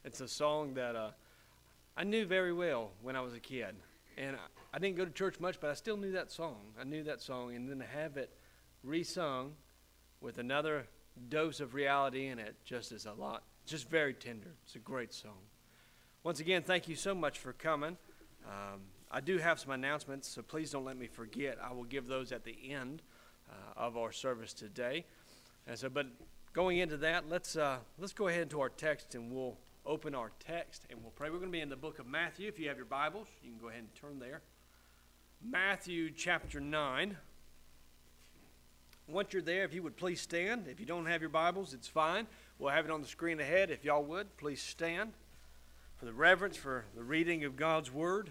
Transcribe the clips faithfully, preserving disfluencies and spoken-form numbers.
It's a song that uh, I knew very well when I was a kid. And I, I didn't go to church much, but I still knew that song. I knew that song. And then to have it re-sung with another dose of reality in it just is a lot. Just very tender. It's a great song. Once again, thank you so much for coming. Um, I do have some announcements, so please don't let me forget. I will give those at the end uh, of our service today. And so, but going into that, let's uh, let's go ahead into our text, and we'll open our text and we'll pray. We're going to be in the book of Matthew. If you have your Bibles, you can go ahead and turn there. Matthew chapter nine. Once you're there, if you would please stand. If you don't have your Bibles, it's fine. We'll have it on the screen ahead. If y'all would, please stand for the reverence, for the reading of God's Word.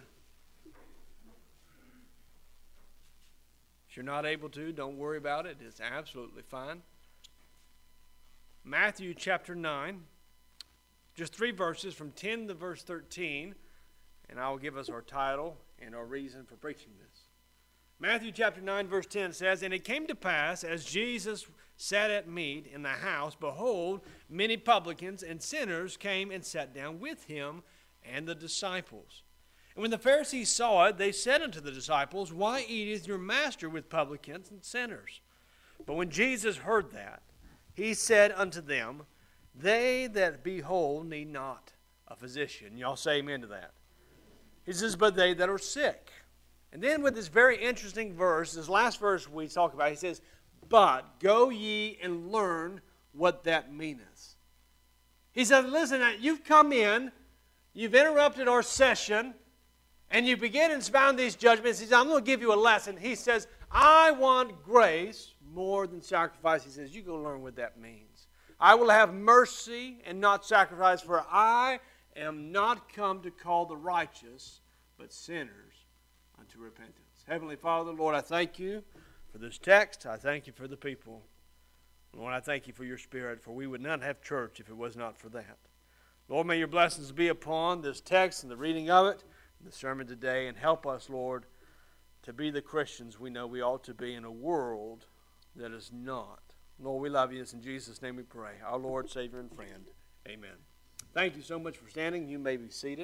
If you're not able to, don't worry about it. It's absolutely fine. Matthew chapter nine, just three verses from ten to verse thirteen, and I will give us our title and our reason for preaching this. Matthew chapter nine, verse ten says, "And it came to pass, as Jesus sat at meat in the house, behold, many publicans and sinners came and sat down with him and the disciples. And when the Pharisees saw it, they said unto the disciples, Why eateth your master with publicans and sinners? But when Jesus heard that, he said unto them, They that be whole need not a physician." Y'all say amen to that. He says, "But they that are sick." And then with this very interesting verse, this last verse we talk about, he says, "But go ye and learn what that meaneth." He said, listen, you've come in, you've interrupted our session, and you begin to expound these judgments. He says, I'm going to give you a lesson. He says, I want grace more than sacrifice. He says, you go learn what that means. I will have mercy and not sacrifice, for I am not come to call the righteous, but sinners unto repentance. Heavenly Father, Lord, I thank you for this text. I thank you for the people. Lord, I thank you for your Spirit, for we would not have church if it was not for that. Lord, may your blessings be upon this text and the reading of it, and the sermon today, and help us, Lord, to be the Christians we know we ought to be in a world that is not. Lord, we love you. It's in Jesus' name we pray. Our Lord, Savior, and friend. Amen. Thank you so much for standing. You may be seated.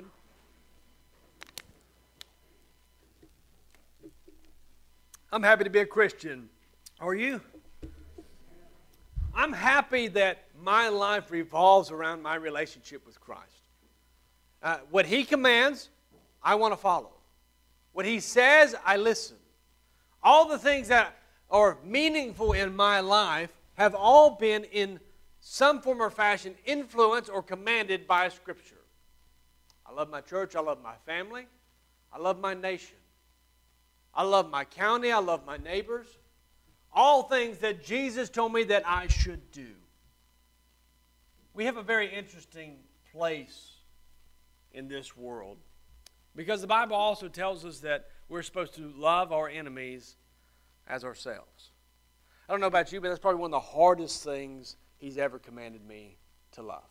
I'm happy to be a Christian. Are you? I'm happy that my life revolves around my relationship with Christ. Uh, what He commands, I want to follow. What He says, I listen. All the things that are meaningful in my life have all been in some form or fashion influenced or commanded by Scripture. I love my church. I love my family. I love my nation. I love my county. I love my neighbors. All things that Jesus told me that I should do. We have a very interesting place in this world, because the Bible also tells us that we're supposed to love our enemies as ourselves. I don't know about you, but that's probably one of the hardest things He's ever commanded me to love.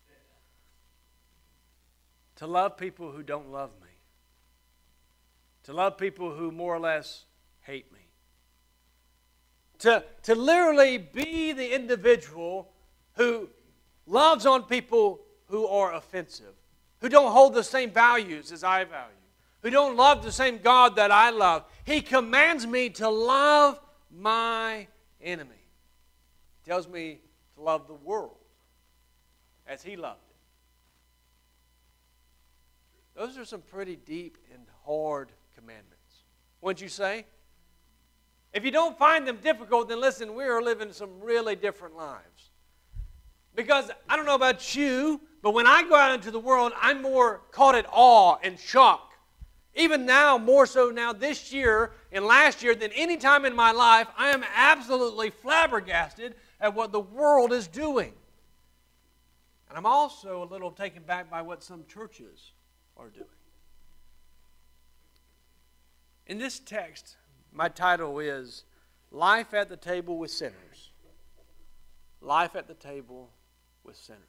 To love people who don't love me. To love people who more or less hate me. To, to literally be the individual who loves on people who are offensive, who don't hold the same values as I value, who don't love the same God that I love. He commands me to love my enemy. He tells me to love the world as He loved it. Those are some pretty deep and hard commandments, wouldn't you say? If you don't find them difficult, then listen, we are living some really different lives. Because I don't know about you, but when I go out into the world, I'm more caught at awe and shock. Even now, more so now this year and last year than any time in my life, I am absolutely flabbergasted at what the world is doing. And I'm also a little taken back by what some churches are doing. In this text, my title is Life at the Table with Sinners. Life at the Table with Sinners.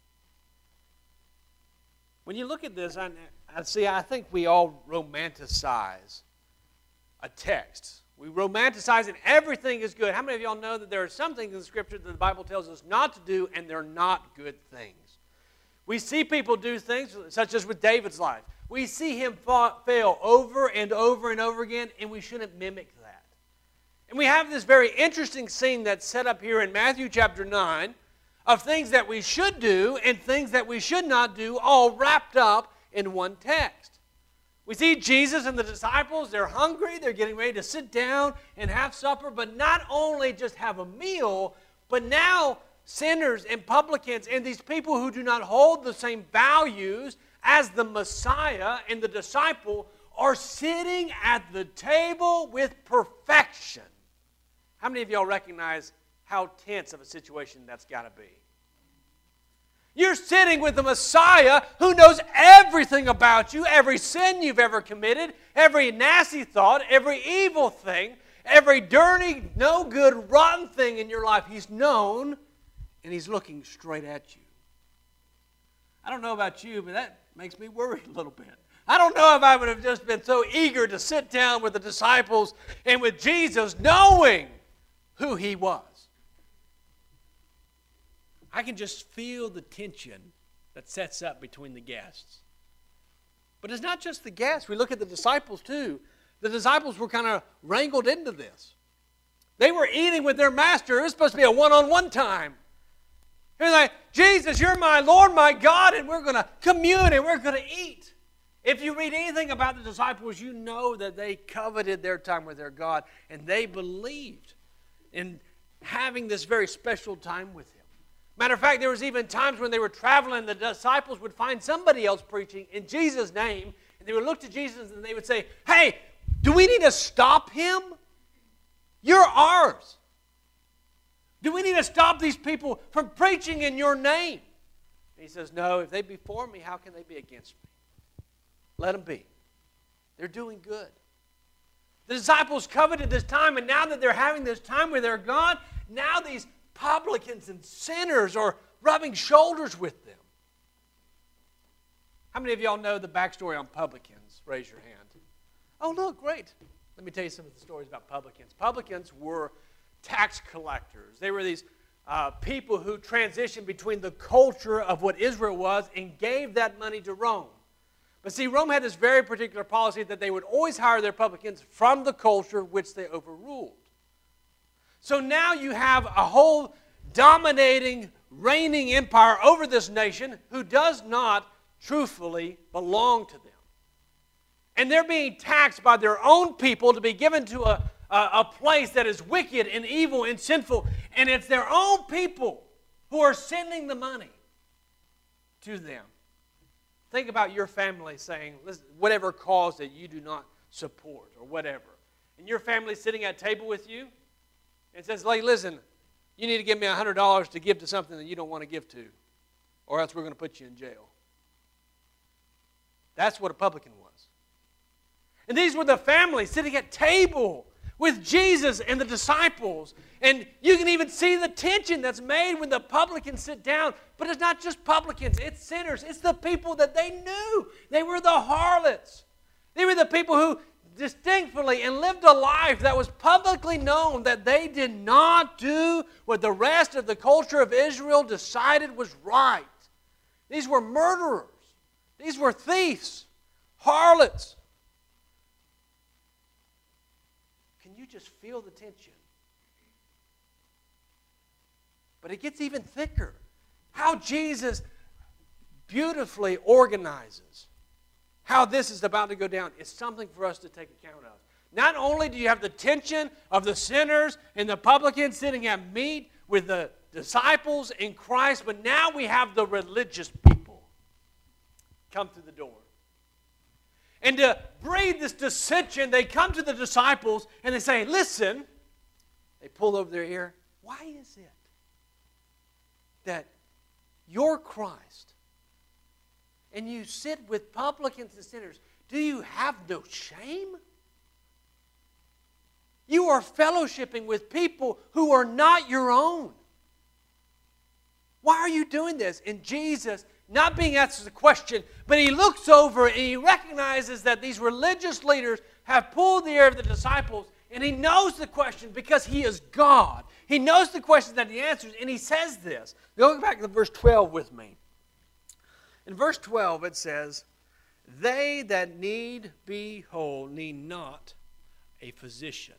When you look at this, I, I see, I think we all romanticize a text. We romanticize it. Everything is good. How many of y'all know that there are some things in the Scripture that the Bible tells us not to do, and they're not good things? We see people do things, such as with David's life. We see him fa- fail over and over and over again, and we shouldn't mimic that. And we have this very interesting scene that's set up here in Matthew chapter nine of things that we should do and things that we should not do, all wrapped up in one text. We see Jesus and the disciples, they're hungry, they're getting ready to sit down and have supper, but not only just have a meal, but now sinners and publicans and these people who do not hold the same values as the Messiah and the disciple are sitting at the table with perfection. How many of y'all recognize how tense of a situation that's got to be? You're sitting with the Messiah who knows everything about you, every sin you've ever committed, every nasty thought, every evil thing, every dirty, no good, rotten thing in your life. He's known, and He's looking straight at you. I don't know about you, but that makes me worry a little bit. I don't know if I would have just been so eager to sit down with the disciples and with Jesus knowing who He was. I can just feel the tension that sets up between the guests. But it's not just the guests. We look at the disciples too. The disciples were kind of wrangled into this. They were eating with their master. It was supposed to be a one-on-one time. They're like, Jesus, you're my Lord, my God, and we're going to commune and we're going to eat. If you read anything about the disciples, you know that they coveted their time with their God, and they believed in having this very special time with Him. Matter of fact, there was even times when they were traveling, the disciples would find somebody else preaching in Jesus' name, and they would look to Jesus and they would say, hey, do we need to stop him? You're ours. Do we need to stop these people from preaching in your name? And He says, no, if they be for me, how can they be against me? Let them be. They're doing good. The disciples coveted this time, and now that they're having this time with their God, now these publicans and sinners are rubbing shoulders with them. How many of y'all know the backstory on publicans? Raise your hand. Oh, look, great. Let me tell you some of the stories about publicans. Publicans were tax collectors. They were these uh, people who transitioned between the culture of what Israel was and gave that money to Rome. But see, Rome had this very particular policy that they would always hire their publicans from the culture which they overruled. So now you have a whole dominating, reigning empire over this nation who does not truthfully belong to them. And they're being taxed by their own people to be given to a, a, a place that is wicked and evil and sinful. And it's their own people who are sending the money to them. Think about your family saying, listen, whatever cause that you do not support or whatever. And your family sitting at table with you and says, like, listen, you need to give me one hundred dollars to give to something that you don't want to give to, or else we're going to put you in jail. That's what a publican was. And these were the families sitting at table with Jesus and the disciples. And you can even see the tension that's made when the publicans sit down. But it's not just publicans, it's sinners. It's the people that they knew. They were the harlots. They were the people who distinctly and lived a life that was publicly known that they did not do what the rest of the culture of Israel decided was right. These were murderers. These were thieves, harlots. Can you just feel the tension? But it gets even thicker. How Jesus beautifully organizes how this is about to go down is something for us to take account of. Not only do you have the tension of the sinners and the publicans sitting at meat with the disciples in Christ, but now we have the religious people come through the door. And to breed this dissension, they come to the disciples and they say, listen, they pull over their ear, why is it that you're Christ and you sit with publicans and sinners? Do you have no shame? You are fellowshipping with people who are not your own. Why are you doing this? And Jesus, not being asked the question, but he looks over and he recognizes that these religious leaders have pulled the ear of the disciples, and he knows the question because he is God. He knows the question that he answers, and he says this. Go back to verse twelve with me. In verse twelve it says, they that need be whole need not a physician.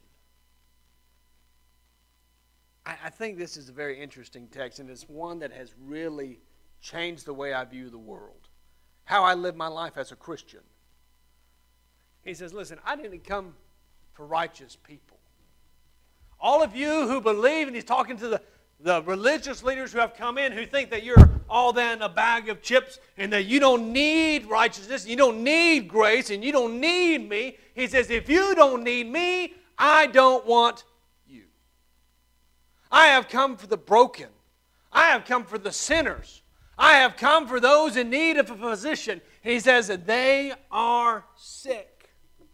I, I think this is a very interesting text, and it's one that has really changed the way I view the world, how I live my life as a Christian. He says, listen, I didn't come for righteous people. All of you who believe, and he's talking to the, the religious leaders who have come in who think that you're all that in a bag of chips and that you don't need righteousness, you don't need grace, and you don't need me. He says, if you don't need me, I don't want you. I have come for the broken. I have come for the sinners. I have come for those in need of a physician. And he says that they are sick.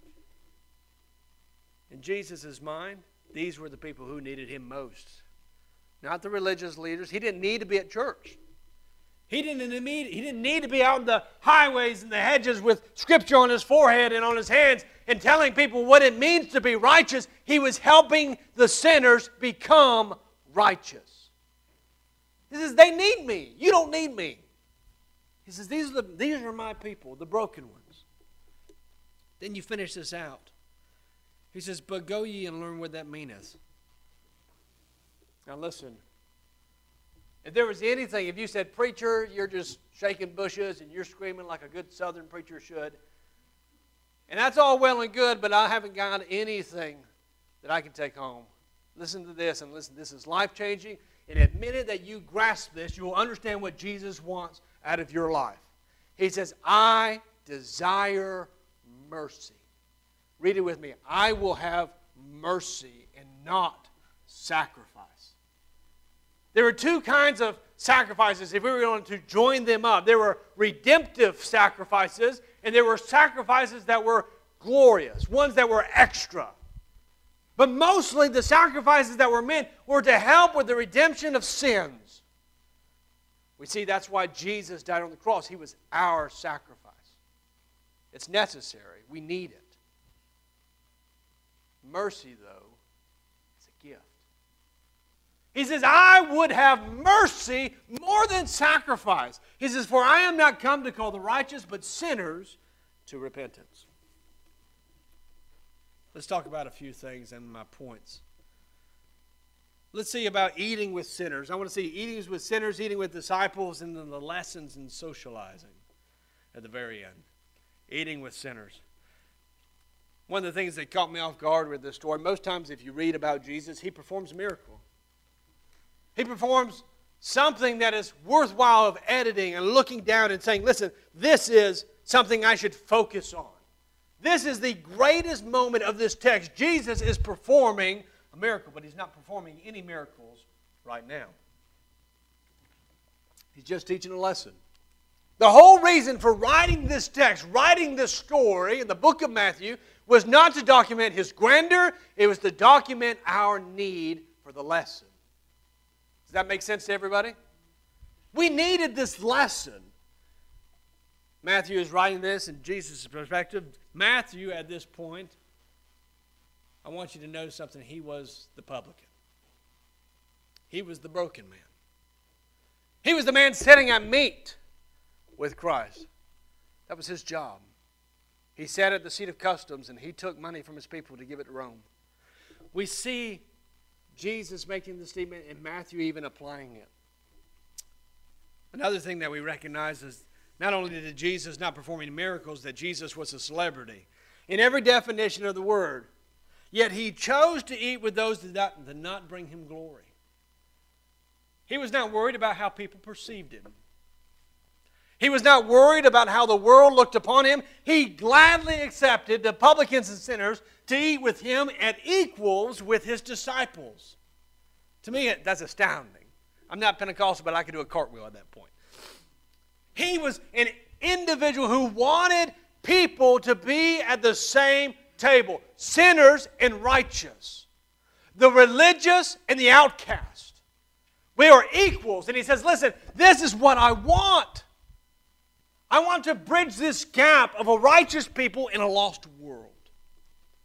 In Jesus' mind, these were the people who needed him most. Not the religious leaders. He didn't need to be at church. He didn't, need, he didn't need to be out in the highways and the hedges with scripture on his forehead and on his hands and telling people what it means to be righteous. He was helping the sinners become righteous. He says, they need me. You don't need me. He says, these are, the, these are my people, the broken ones. Then you finish this out. He says, but go ye and learn what that meaneth. Now listen, if there was anything, if you said, preacher, you're just shaking bushes and you're screaming like a good southern preacher should, and that's all well and good, but I haven't got anything that I can take home. Listen to this, and listen, this is life-changing, and the minute that you grasp this, you will understand what Jesus wants out of your life. He says, I desire mercy. Read it with me. I will have mercy and not sacrifice. There were two kinds of sacrifices if we were going to join them up. There were redemptive sacrifices, and there were sacrifices that were glorious, ones that were extra. But mostly the sacrifices that were meant were to help with the redemption of sins. We see that's why Jesus died on the cross. He was our sacrifice. It's necessary. We need it. Mercy, though, is a gift. He says, I would have mercy more than sacrifice. He says, for I am not come to call the righteous, but sinners to repentance. Let's talk about a few things and my points. Let's see about eating with sinners. I want to see eating with sinners, eating with disciples, and then the lessons in socializing at the very end. Eating with sinners. One of the things that caught me off guard with this story, most times if you read about Jesus, he performs a miracle. He performs something that is worthwhile of editing and looking down and saying, listen, this is something I should focus on. This is the greatest moment of this text. Jesus is performing a miracle, but he's not performing any miracles right now. He's just teaching a lesson. The whole reason for writing this text, writing this story in the book of Matthew, was not to document his grandeur. It was to document our need for the lesson. Does that make sense to everybody? We needed this lesson. Matthew is writing this in Jesus' perspective. Matthew, at this point, I want you to know something. He was the publican. He was the broken man. He was the man sitting at meat with Christ. That was his job. He sat at the seat of customs and he took money from his people to give it to Rome. We see Jesus making the statement and Matthew even applying it. Another thing that we recognize is not only did Jesus not perform any miracles, that Jesus was a celebrity in every definition of the word. Yet he chose to eat with those that did not bring him glory. He was not worried about how people perceived him. He was not worried about how the world looked upon him. He gladly accepted the publicans and sinners to eat with him at equals with his disciples. To me, that's astounding. I'm not Pentecostal, but I could do a cartwheel at that point. He was an individual who wanted people to be at the same table. Sinners and righteous. The religious and the outcast. We are equals. And he says, listen, this is what I want. I want to bridge this gap of a righteous people in a lost world.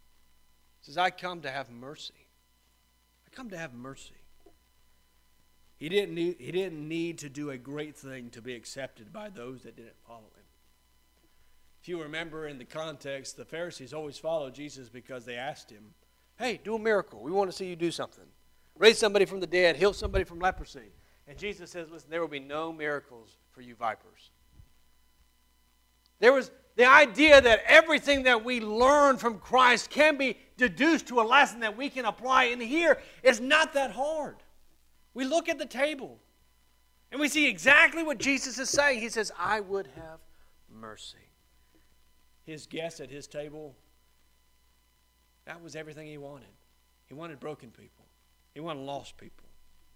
He says, I come to have mercy. I come to have mercy. He didn't need, he didn't need to do a great thing to be accepted by those that didn't follow him. If you remember in the context, the Pharisees always followed Jesus because they asked him, hey, do a miracle. We want to see you do something. Raise somebody from the dead, heal somebody from leprosy. And Jesus says, listen, there will be no miracles for you vipers. There was the idea that everything that we learn from Christ can be deduced to a lesson that we can apply in here. It's not that hard. We look at the table and we see exactly what Jesus is saying. He says, I would have mercy. His guests at his table, that was everything he wanted. He wanted broken people. He wanted lost people.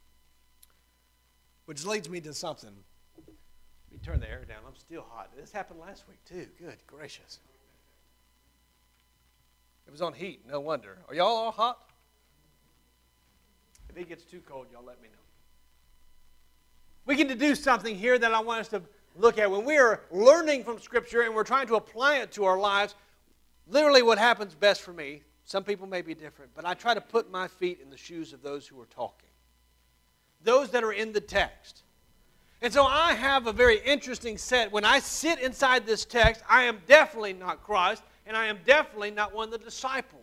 Which leads me to something. Let me turn the air down. I'm still hot. This happened last week too. Good gracious. It was on heat. No wonder. Are y'all all hot? If it gets too cold, y'all let me know. We get to do something here that I want us to look at. When we are learning from Scripture and we're trying to apply it to our lives, literally what happens best for me, some people may be different, but I try to put my feet in the shoes of those who are talking. Those that are in the text. And so I have a very interesting set. When I sit inside this text, I am definitely not Christ, and I am definitely not one of the disciples.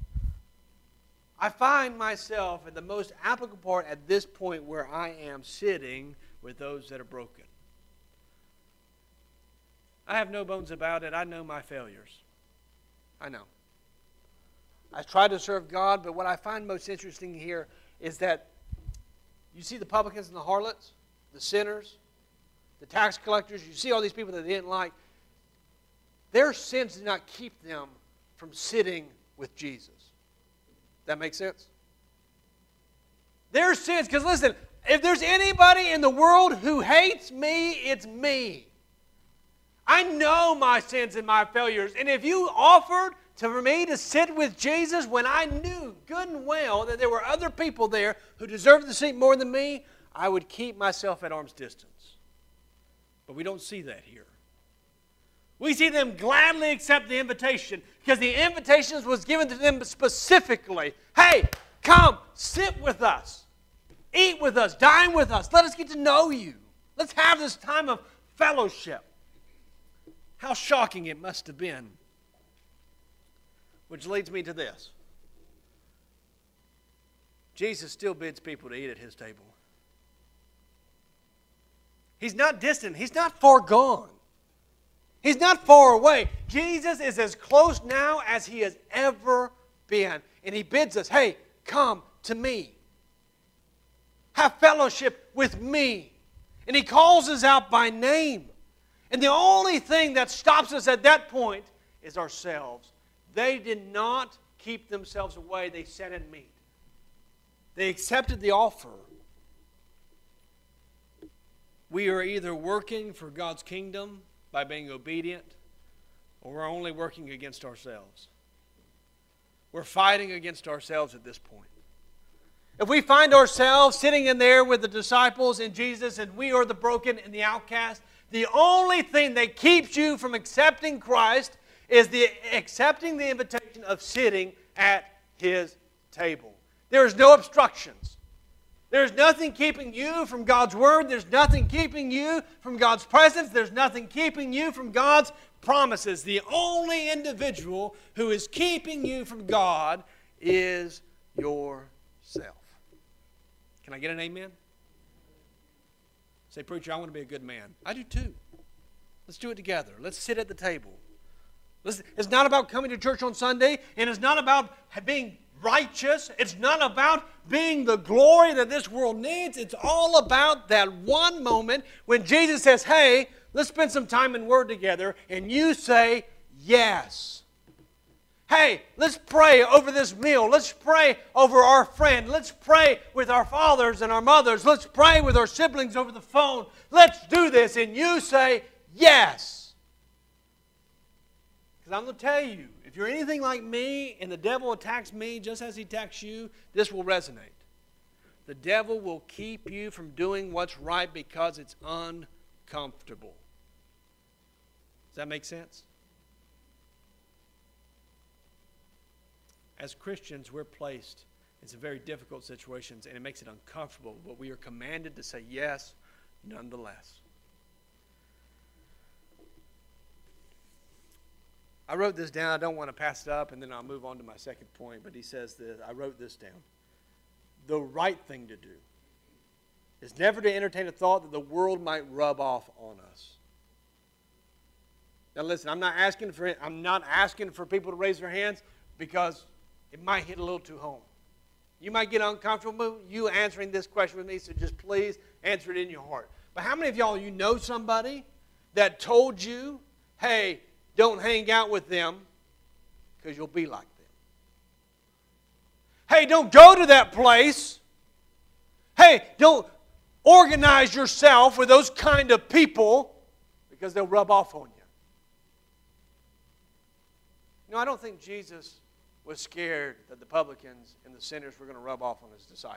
I find myself at the most applicable part at this point where I am sitting with those that are broken. I have no bones about it. I know my failures. I know. I try to serve God, but what I find most interesting here is that you see the publicans and the harlots, the sinners, the tax collectors, you see all these people that they didn't like. Their sins did not keep them from sitting with Jesus. That makes sense? Their sins, because listen, if there's anybody in the world who hates me, it's me. I know my sins and my failures. And if you offered to, for me to sit with Jesus when I knew good and well that there were other people there who deserved the seat more than me, I would keep myself at arm's distance. But we don't see that here. We see them gladly accept the invitation because the invitation was given to them specifically. Hey, come, sit with us. Eat with us. Dine with us. Let us get to know you. Let's have this time of fellowship. How shocking it must have been. Which leads me to this. Jesus still bids people to eat at his table. He's not distant. He's not far gone. He's not far away. Jesus is as close now as he has ever been. And he bids us, hey, come to me. Have fellowship with me. And he calls us out by name. And the only thing that stops us at that point is ourselves. They did not keep themselves away. They sat and meat. They accepted the offer. We are either working for God's kingdom by being obedient, or we're only working against ourselves. We're fighting against ourselves at this point. If we find ourselves sitting in there with the disciples and Jesus, and we are the broken and the outcast, the only thing that keeps you from accepting Christ is the accepting the invitation of sitting at his table. There is no obstructions. There's nothing keeping you from God's word. There's nothing keeping you from God's presence. There's nothing keeping you from God's promises. The only individual who is keeping you from God is yourself. Can I get an amen? Say, preacher, I want to be a good man. I do too. Let's do it together. Let's sit at the table. Listen, it's not about coming to church on Sunday, and it's not about being righteous. It's not about being the glory that this world needs. It's all about that one moment when Jesus says, hey, let's spend some time in Word together, and you say yes. Hey, let's pray over this meal. Let's pray over our friend. Let's pray with our fathers and our mothers. Let's pray with our siblings over the phone. Let's do this. And you say yes. Because I'm going to tell you, if you're anything like me and the devil attacks me just as he attacks you, this will resonate. The devil will keep you from doing what's right because it's uncomfortable. Does that make sense? As Christians, we're placed in some very difficult situations, and it makes it uncomfortable, but we are commanded to say yes nonetheless. I wrote this down. I don't want to pass it up, and then I'll move on to my second point, but he says this. I wrote this down. The right thing to do is never to entertain a thought that the world might rub off on us. Now listen, I'm not asking for I'm not asking for people to raise their hands because it might hit a little too home. You might get uncomfortable you answering this question with me, so just please answer it in your heart. But how many of y'all, you know somebody that told you, hey, don't hang out with them because you'll be like them? Hey, don't go to that place. Hey, don't organize yourself with those kind of people because they'll rub off on you. You know, I don't think Jesus was scared that the publicans and the sinners were going to rub off on his disciples.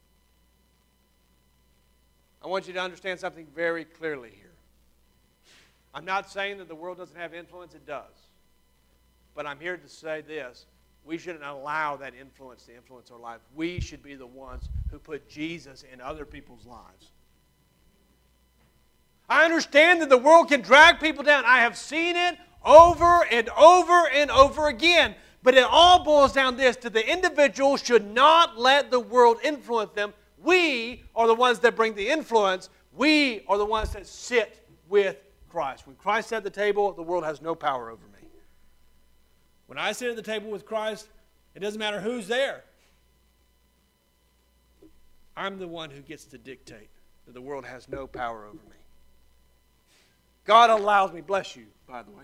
I want you to understand something very clearly here. I'm not saying that the world doesn't have influence. It does. But I'm here to say this. We shouldn't allow that influence to influence our lives. We should be the ones who put Jesus in other people's lives. I understand that the world can drag people down. I have seen it over and over and over again. But it all boils down to this. To the individual should not let the world influence them. We are the ones that bring the influence. We are the ones that sit with Christ. When Christ sat at the table, the world has no power over me. When I sit at the table with Christ, it doesn't matter who's there. I'm the one who gets to dictate that the world has no power over me. God allows me, bless you, by the way.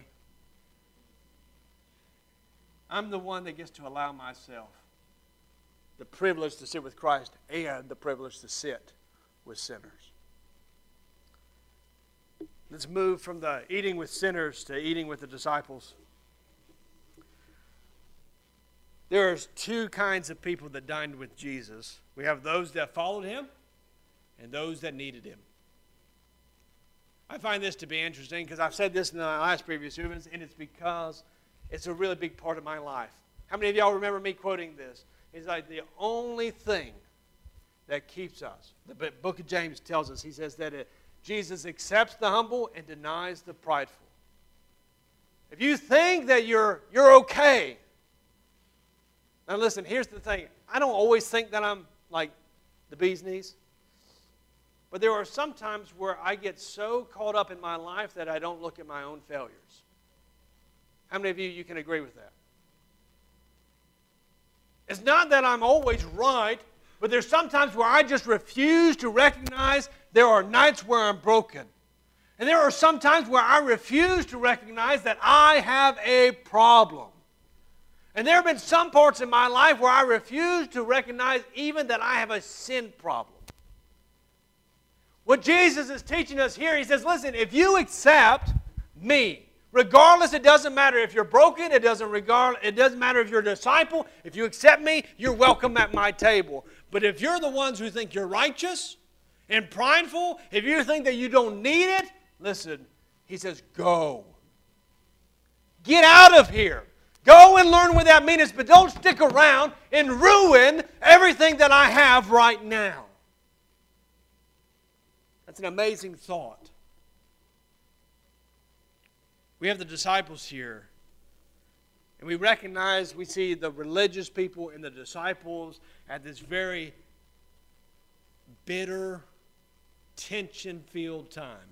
I'm the one that gets to allow myself the privilege to sit with Christ and the privilege to sit with sinners. Let's move from the eating with sinners to eating with the disciples. There's two kinds of people that dined with Jesus. We have those that followed him and those that needed him. I find this to be interesting because I've said this in the last previous sermons, and it's because it's a really big part of my life. How many of y'all remember me quoting this? It's like the only thing that keeps us. The book of James tells us, he says that it, Jesus accepts the humble and denies the prideful. If you think that you're, you're okay. Now listen, here's the thing. I don't always think that I'm like the bee's knees. But there are some times where I get so caught up in my life that I don't look at my own failures. How many of you, you can agree with that? It's not that I'm always right, but there's sometimes where I just refuse to recognize there are nights where I'm broken. And there are some times where I refuse to recognize that I have a problem. And there have been some parts in my life where I refuse to recognize even that I have a sin problem. What Jesus is teaching us here, he says, listen, if you accept me, regardless, it doesn't matter if you're broken, it doesn't regard, it doesn't matter if you're a disciple, if you accept me, you're welcome at my table. But if you're the ones who think you're righteous and prideful, if you think that you don't need it, listen, he says, go. Get out of here. Go and learn what that means, but don't stick around and ruin everything that I have right now. That's an amazing thought. We have the disciples here. And we recognize, we see the religious people and the disciples at this very bitter, tension-filled time.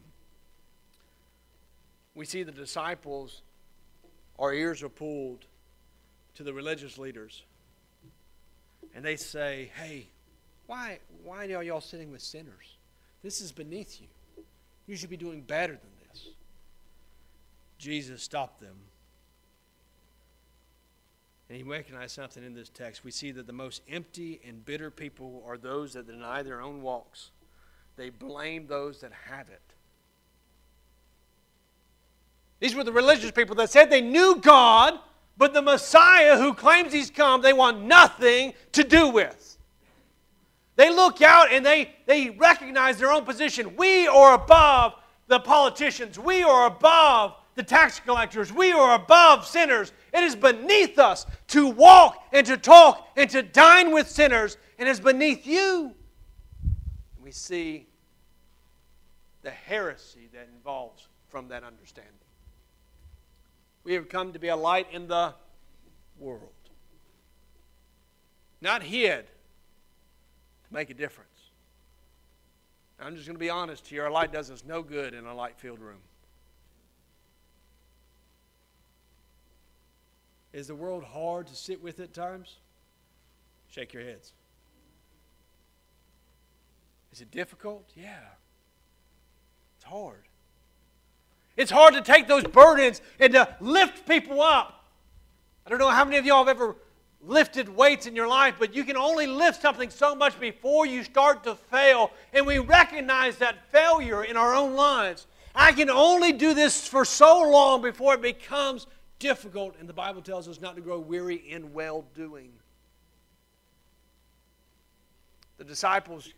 We see the disciples, our ears are pulled to the religious leaders. And they say, hey, why, why are y'all sitting with sinners? This is beneath you. You should be doing better than this. Jesus stopped them. And he recognized something in this text. We see that the most empty and bitter people are those that deny their own walks. They blame those that have it. These were the religious people that said they knew God, but the Messiah who claims he's come, they want nothing to do with. They look out and they, they recognize their own position. We are above the politicians. We are above the tax collectors. We are above sinners. It is beneath us to walk and to talk and to dine with sinners, and it's beneath you. We see the heresy that involves from that understanding. We have come to be a light in the world. Not hid, to make a difference. I'm just going to be honest here. Our light does us no good in a light-filled room. Is the world hard to sit with at times? Shake your heads. Is it difficult? Yeah. It's hard. It's hard to take those burdens and to lift people up. I don't know how many of y'all have ever lifted weights in your life, but you can only lift something so much before you start to fail. And we recognize that failure in our own lives. I can only do this for so long before it becomes difficult. And the Bible tells us not to grow weary in well-doing. The disciples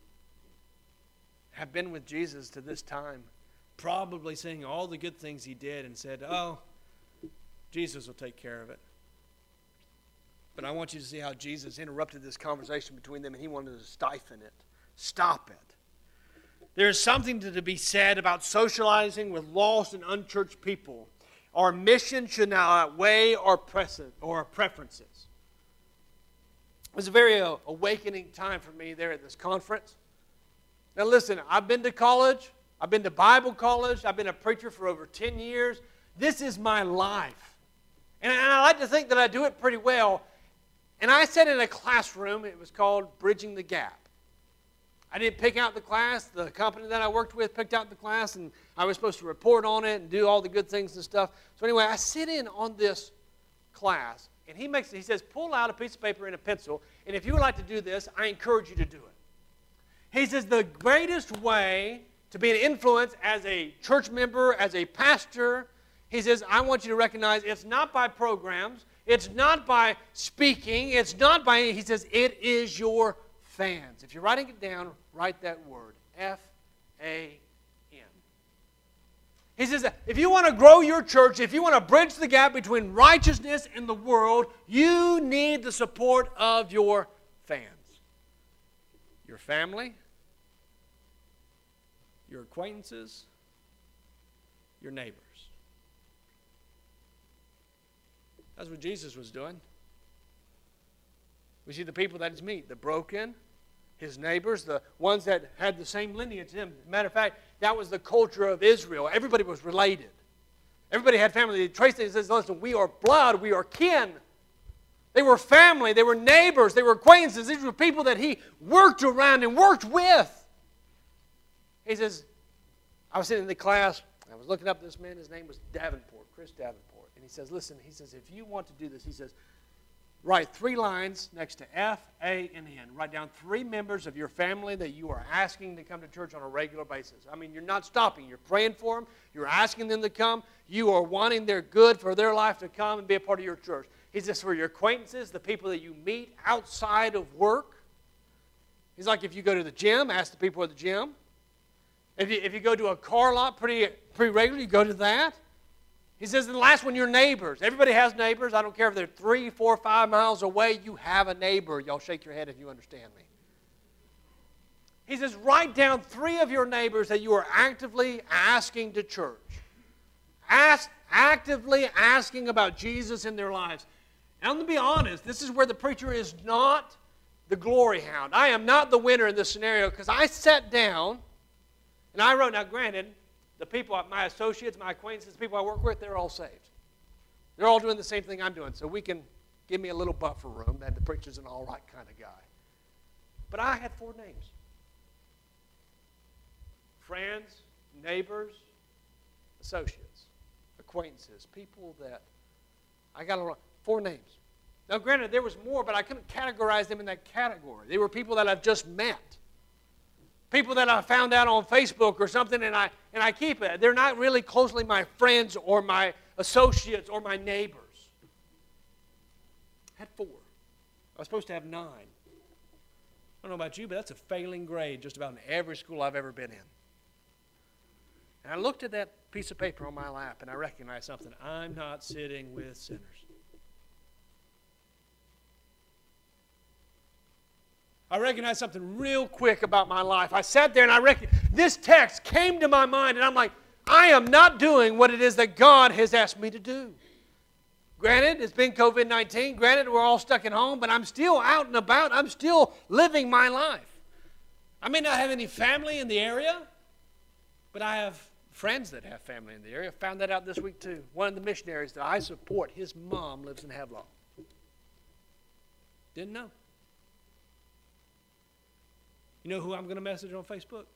have been with Jesus to this time, probably seeing all the good things he did and said, oh, Jesus will take care of it. But I want you to see how Jesus interrupted this conversation between them, and he wanted to stifle it. Stop it. There is something to be said about socializing with lost and unchurched people. Our mission should not outweigh our preferences. It was a very uh, awakening time for me there at this conference. Now listen, I've been to college. I've been to Bible college. I've been a preacher for over ten years. This is my life. And I like to think that I do it pretty well. And I sat in a classroom. It was called Bridging the Gap. I didn't pick out the class. The company that I worked with picked out the class, and I was supposed to report on it and do all the good things and stuff. So anyway, I sit in on this class, and he makes he says, pull out a piece of paper and a pencil, and if you would like to do this, I encourage you to do it. He says the greatest way to be an influence as a church member, as a pastor, he says, I want you to recognize it's not by programs, it's not by speaking, it's not by, he says, it is your fans. If you're writing it down, write that word, F A N. He says, that if you want to grow your church, if you want to bridge the gap between righteousness and the world, you need the support of your fans. Your family, your acquaintances, your neighbors. That's what Jesus was doing. We see the people that he's meet, the broken, his neighbors, the ones that had the same lineage as him. As a matter of fact, that was the culture of Israel. Everybody was related. Everybody had family. He traced it and says, listen, we are blood, we are kin. They were family, they were neighbors, they were acquaintances. These were people that he worked around and worked with. He says, I was sitting in the class, I was looking up this man, his name was Davenport, Chris Davenport. And he says, listen, he says, if you want to do this, he says, write three lines next to F, A, and N. Write down three members of your family that you are asking to come to church on a regular basis. I mean, you're not stopping. You're praying for them. You're asking them to come. You are wanting their good for their life to come and be a part of your church. He says, for your acquaintances, the people that you meet outside of work. He's like, if you go to the gym, ask the people at the gym. If you, if you go to a car lot pretty, pretty regularly, you go to that. He says, and the last one, your neighbors. Everybody has neighbors. I don't care if they're three, four, five miles away. You have a neighbor. Y'all shake your head if you understand me. He says, write down three of your neighbors that you are actively asking to church. Ask, actively asking about Jesus in their lives. And I'm going to be honest, this is where the preacher is not the glory hound. I am not the winner in this scenario because I sat down and I wrote, now granted, the people, my associates, my acquaintances, the people I work with, they're all saved. They're all doing the same thing I'm doing, so we can give me a little buffer room that the preacher's an all right kind of guy. But I had four names. Friends, neighbors, associates, acquaintances, people that I got around, four names. Now granted, there was more, but I couldn't categorize them in that category. They were people that I've just met. People that I found out on Facebook or something, and I and I keep it. They're not really closely my friends or my associates or my neighbors. I had four. I was supposed to have nine. I don't know about you, but that's a failing grade just about in every school I've ever been in. And I looked at that piece of paper on my lap, and I recognized something. I'm not sitting with sinners. I recognized something real quick about my life. I sat there and I recognized this text came to my mind, and I'm like, I am not doing what it is that God has asked me to do. Granted, it's been covid nineteen. Granted, we're all stuck at home, but I'm still out and about. I'm still living my life. I may not have any family in the area, but I have friends that have family in the area. I found that out this week too. One of the missionaries that I support, his mom lives in Havelock. Didn't know. You know who I'm going to message on Facebook?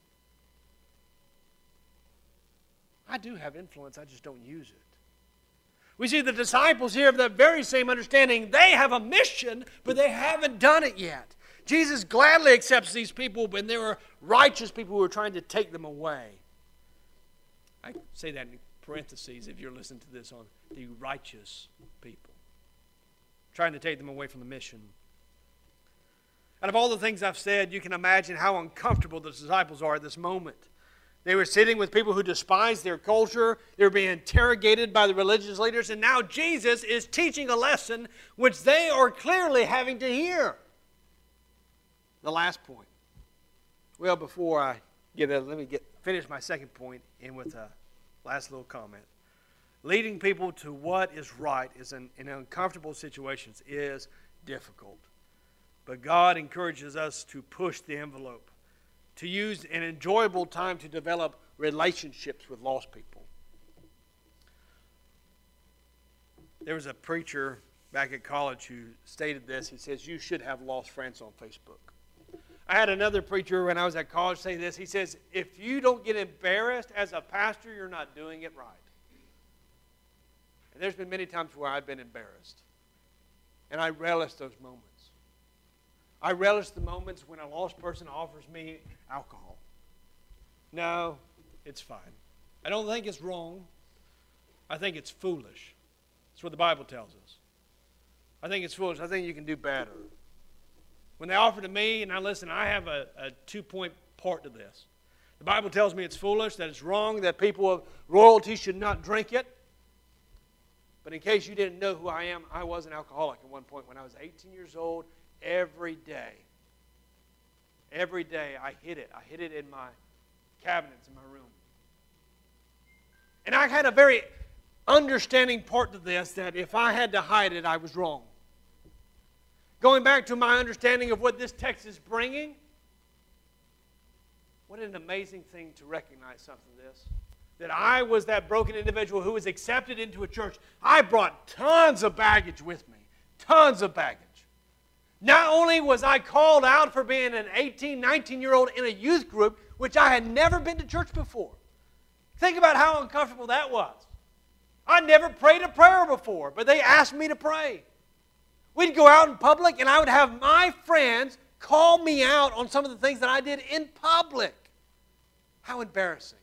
I do have influence, I just don't use it. We see the disciples here have that very same understanding. They have a mission, but they haven't done it yet. Jesus gladly accepts these people, but there were righteous people who were trying to take them away. I say that in parentheses if you're listening to this on the righteous people. Trying to take them away from the mission. Out of all the things I've said, you can imagine how uncomfortable the disciples are at this moment. They were sitting with people who despised their culture. They were being interrogated by the religious leaders. And now Jesus is teaching a lesson which they are clearly having to hear. The last point. Well, before I get that, let me get finish my second point in with a last little comment. Leading people to what is right is in, in uncomfortable situations is difficult. But God encourages us to push the envelope, to use an enjoyable time to develop relationships with lost people. There was a preacher back at college who stated this. He says, you should have lost friends on Facebook. I had another preacher when I was at college say this. He says, if you don't get embarrassed as a pastor, you're not doing it right. And there's been many times where I've been embarrassed. And I relish those moments. I relish the moments when a lost person offers me alcohol. No, it's fine. I don't think it's wrong. I think it's foolish. That's what the Bible tells us. I think it's foolish. I think you can do better. When they offer to me, and I listen, I have a, a two-point part to this. The Bible tells me it's foolish, that it's wrong, that people of royalty should not drink it. But in case you didn't know who I am, I was an alcoholic at one point when I was eighteen years old. Every day, every day I hid it. I hid it in my cabinets in my room. And I had a very understanding part to this, that if I had to hide it, I was wrong. Going back to my understanding of what this text is bringing, what an amazing thing to recognize something like this. That I was that broken individual who was accepted into a church. I brought tons of baggage with me. Tons of baggage. Not only was I called out for being an eighteen, nineteen-year-old in a youth group, which I had never been to church before. Think about how uncomfortable that was. I never prayed a prayer before, but they asked me to pray. We'd go out in public, and I would have my friends call me out on some of the things that I did in public. How embarrassing.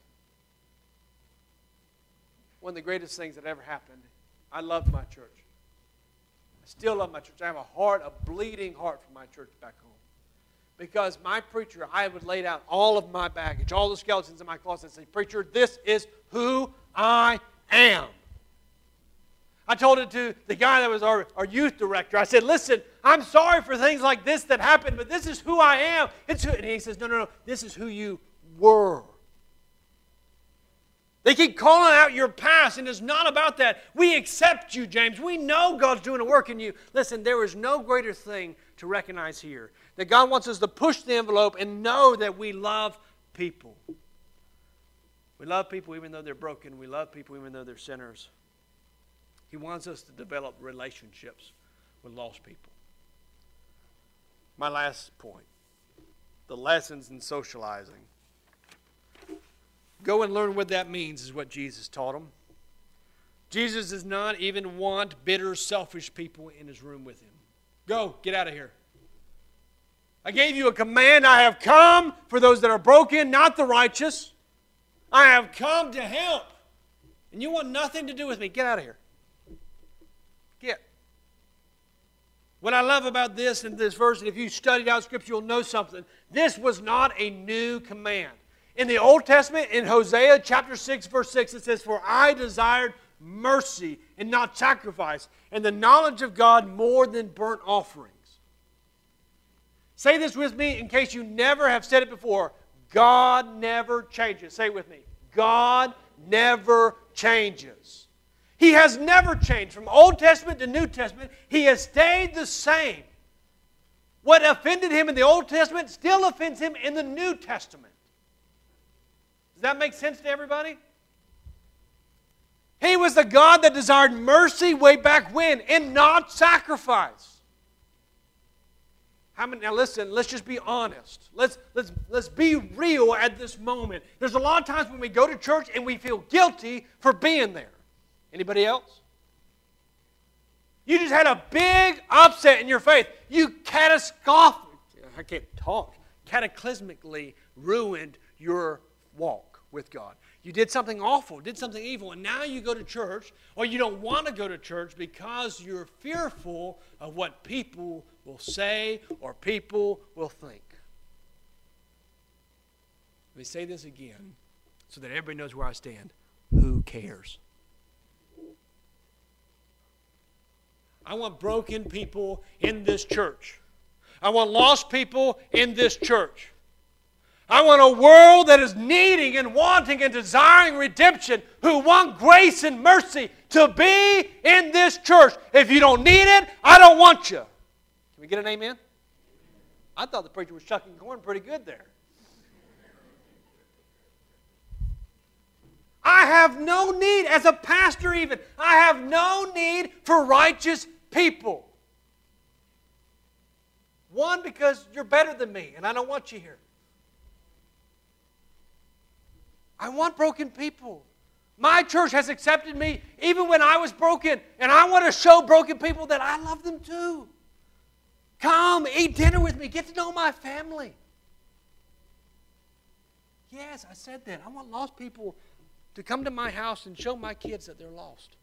One of the greatest things that ever happened, I loved my church. I still love my church. I have a heart, a bleeding heart for my church back home. Because my preacher, I would lay out all of my baggage, all the skeletons in my closet, and say, preacher, this is who I am. I told it to the guy that was our, our youth director. I said, listen, I'm sorry for things like this that happened, but this is who I am. It's who, and he says, no, no, no, this is who you were. They keep calling out your past, and it's not about that. We accept you, James. We know God's doing a work in you. Listen, there is no greater thing to recognize here. That God wants us to push the envelope and know that we love people. We love people even though they're broken. We love people even though they're sinners. He wants us to develop relationships with lost people. My last point, the lessons in socializing. Go and learn what that means is what Jesus taught them. Jesus does not even want bitter, selfish people in his room with him. Go, get out of here. I gave you a command. I have come for those that are broken, not the righteous. I have come to help. And you want nothing to do with me. Get out of here. Get. What I love about this and this verse, and if you studied out Scripture, you'll know something. This was not a new command. In the Old Testament, in Hosea chapter six, verse six, it says, "For I desired mercy and not sacrifice, and the knowledge of God more than burnt offerings." Say this with me in case you never have said it before. God never changes. Say it with me. God never changes. He has never changed. From Old Testament to New Testament, He has stayed the same. What offended Him in the Old Testament still offends Him in the New Testament. Does that make sense to everybody? He was the God that desired mercy way back when and not sacrifice. How many, now listen, let's just be honest. Let's, let's, let's be real at this moment. There's a lot of times when we go to church and we feel guilty for being there. Anybody else? You just had a big upset in your faith. You catastrophic, I can't talk, cataclysmically ruined your walk with God. You did something awful, did something evil, and now you go to church, or you don't want to go to church because you're fearful of what people will say or people will think. Let me say this again so that everybody knows where I stand. Who cares? I want broken people in this church. I want lost people in this church. I want a world that is needing and wanting and desiring redemption, who want grace and mercy to be in this church. If you don't need it, I don't want you. Can we get an amen? I thought the preacher was shucking corn pretty good there. I have no need, as a pastor even, I have no need for righteous people. One, because you're better than me, and I don't want you here. I want broken people. My church has accepted me even when I was broken, and I want to show broken people that I love them too. Come, eat dinner with me, get to know my family. Yes, I said that. I want lost people to come to my house and show my kids that they're lost.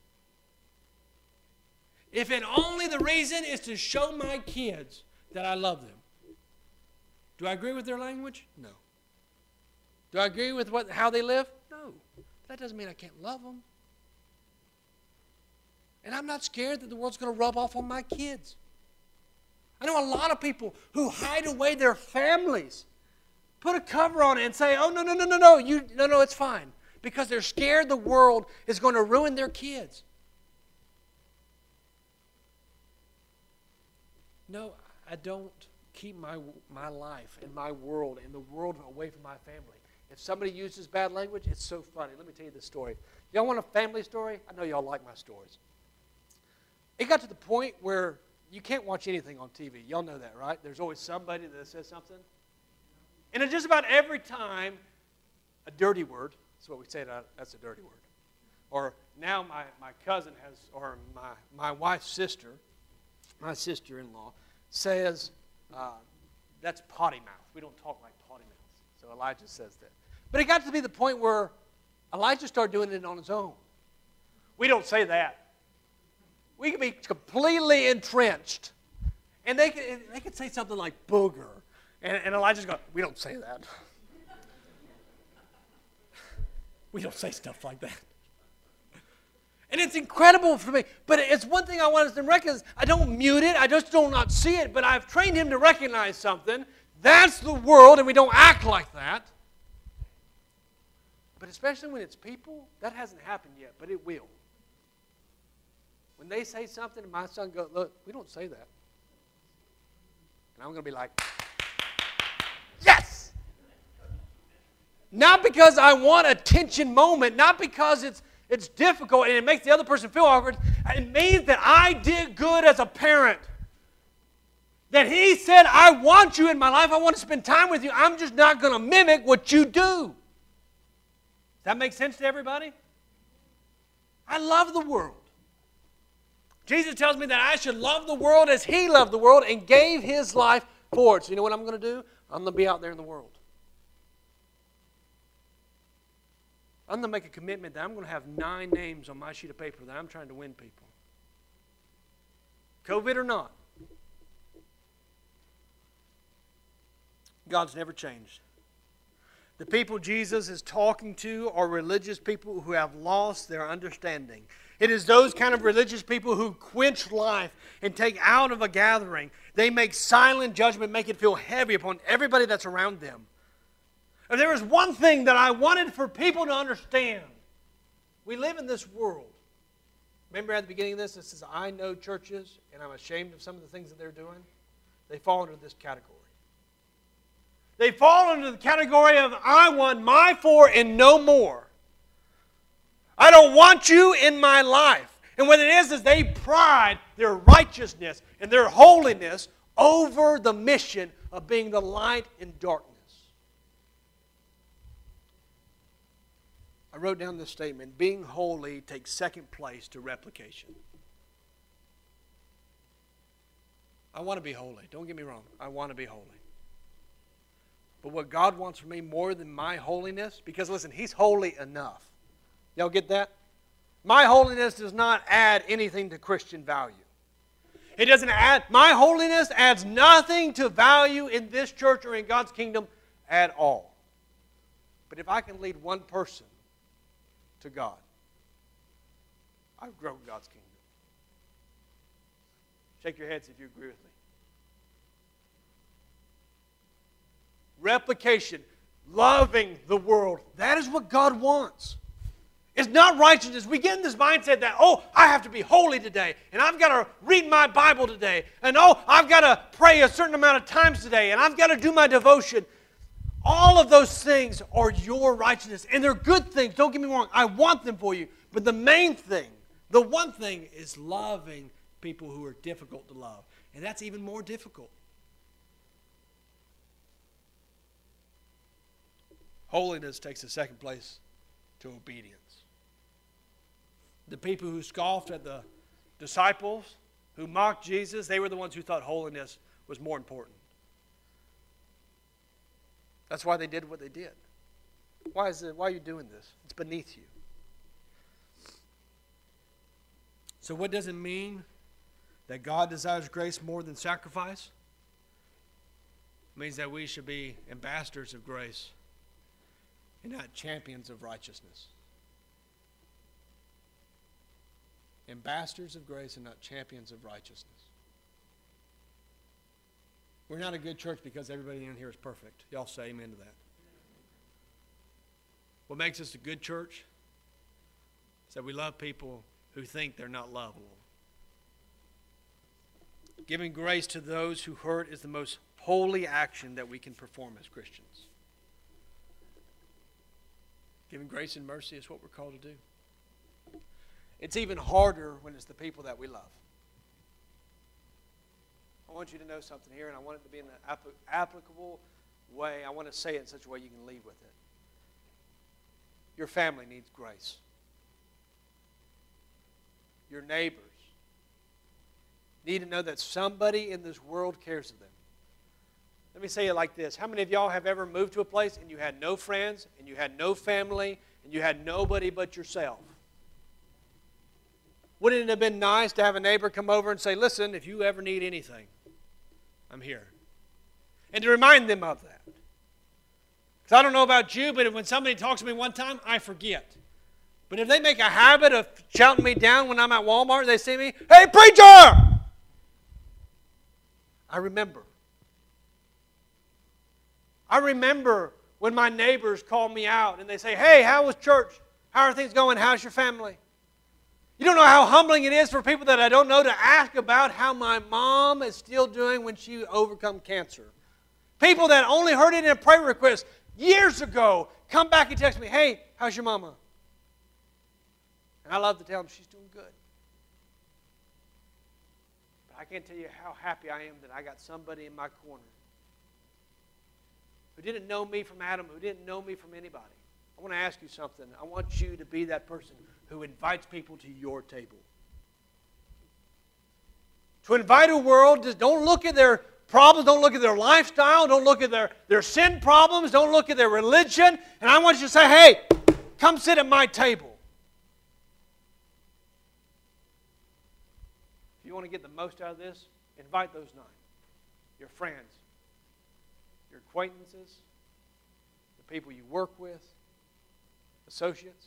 If it only the reason is to show my kids that I love them. Do I agree with their language? No. Do I agree with what, how they live? No. That doesn't mean I can't love them. And I'm not scared that the world's going to rub off on my kids. I know a lot of people who hide away their families, put a cover on it and say, oh, no, no, no, no, no, you, no, no, it's fine. Because they're scared the world is going to ruin their kids. No, I don't keep my, my life and my world and the world away from my family. If somebody uses bad language, it's so funny. Let me tell you this story. Y'all want a family story? I know y'all like my stories. It got to the point where you can't watch anything on T V. Y'all know that, right? There's always somebody that says something. And just about every time, a dirty word, that's what we say, that's a dirty word. Or now my, my cousin has, or my, my wife's sister, my sister-in-law, says, uh, that's potty mouth. We don't talk like potty mouth. So Elijah says that. But it got to be the point where Elijah started doing it on his own. We don't say that. We can be completely entrenched. And they could, they could say something like booger. And, and Elijah's going, we don't say that. We don't say stuff like that. And it's incredible for me. But it's one thing I want us to recognize. I don't mute it. I just do not see it. But I've trained him to recognize something. That's the world, and we don't act like that. But especially when it's people, that hasn't happened yet, but it will. When they say something, and my son goes, look, we don't say that. And I'm going to be like, yes! Not because I want a tension moment, not because it's it's difficult and it makes the other person feel awkward. It means that I did good as a parent. That he said, I want you in my life. I want to spend time with you. I'm just not going to mimic what you do. Does that make sense to everybody? I love the world. Jesus tells me that I should love the world as he loved the world and gave his life for it. So you know what I'm going to do? I'm going to be out there in the world. I'm going to make a commitment that I'm going to have nine names on my sheet of paper that I'm trying to win people. COVID or not. God's never changed. The people Jesus is talking to are religious people who have lost their understanding. It is those kind of religious people who quench life and take out of a gathering. They make silent judgment, make it feel heavy upon everybody that's around them. And there is one thing that I wanted for people to understand. We live in this world. Remember at the beginning of this, it says, I know churches, and I'm ashamed of some of the things that they're doing. They fall into this category. They fall into the category of, I want my four and no more. I don't want you in my life. And what it is, is they pride their righteousness and their holiness over the mission of being the light in darkness. I wrote down this statement, being holy takes second place to replication. I want to be holy. Don't get me wrong. I want to be holy. But what God wants from me more than my holiness, because listen, He's holy enough. Y'all get that? My holiness does not add anything to Christian value. It doesn't add, my holiness adds nothing to value in this church or in God's kingdom at all. But if I can lead one person to God, I've grown God's kingdom. Shake your heads if you agree with me. Replication, loving the world, that is what God wants. It's not righteousness. We get in this mindset that, oh, I have to be holy today, and I've got to read my Bible today, and oh, I've got to pray a certain amount of times today, and I've got to do my devotion. All of those things are your righteousness, and they're good things. Don't get me wrong. I want them for you. But the main thing, the one thing is loving people who are difficult to love, and that's even more difficult. Holiness takes the second place to obedience. The people who scoffed at the disciples, who mocked Jesus, they were the ones who thought holiness was more important. That's why they did what they did. Why is it, why are you doing this? It's beneath you. So what does it mean that God desires grace more than sacrifice? It means that we should be ambassadors of grace and not champions of righteousness. Ambassadors of grace and not champions of righteousness. We're not a good church because everybody in here is perfect. Y'all say amen to that. What makes us a good church is that we love people who think they're not lovable. Giving grace to those who hurt is the most holy action that we can perform as Christians. Giving grace and mercy is what we're called to do. It's even harder when it's the people that we love. I want you to know something here, and I want it to be in an applicable way. I want to say it in such a way you can leave with it. Your family needs grace. Your neighbors need to know that somebody in this world cares of them. Let me say it like this. How many of y'all have ever moved to a place and you had no friends, and you had no family, and you had nobody but yourself? Wouldn't it have been nice to have a neighbor come over and say, listen, if you ever need anything, I'm here. And to remind them of that. Because I don't know about you, but when somebody talks to me one time, I forget. But if they make a habit of shouting me down when I'm at Walmart, they see me, hey, preacher! I remember. I remember when my neighbors call me out and they say, hey, how was church? How are things going? How's your family? You don't know how humbling it is for people that I don't know to ask about how my mom is still doing when she overcome cancer. People that only heard it in a prayer request years ago come back and text me, hey, how's your mama? And I love to tell them she's doing good. But I can't tell you how happy I am that I got somebody in my corner who didn't know me from Adam, who didn't know me from anybody. I want to ask you something. I want you to be that person who invites people to your table. To invite a world, just don't look at their problems, don't look at their lifestyle, don't look at their, their sin problems, don't look at their religion, and I want you to say, hey, come sit at my table. If you want to get the most out of this, invite those nine. Your friends, your acquaintances, the people you work with, associates.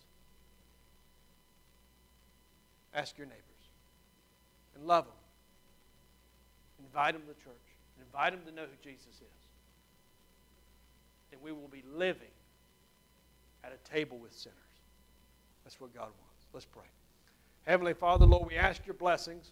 Ask your neighbors and love them. Invite them to church. Invite them to know who Jesus is. And we will be living at a table with sinners. That's what God wants. Let's pray. Heavenly Father, Lord, we ask your blessings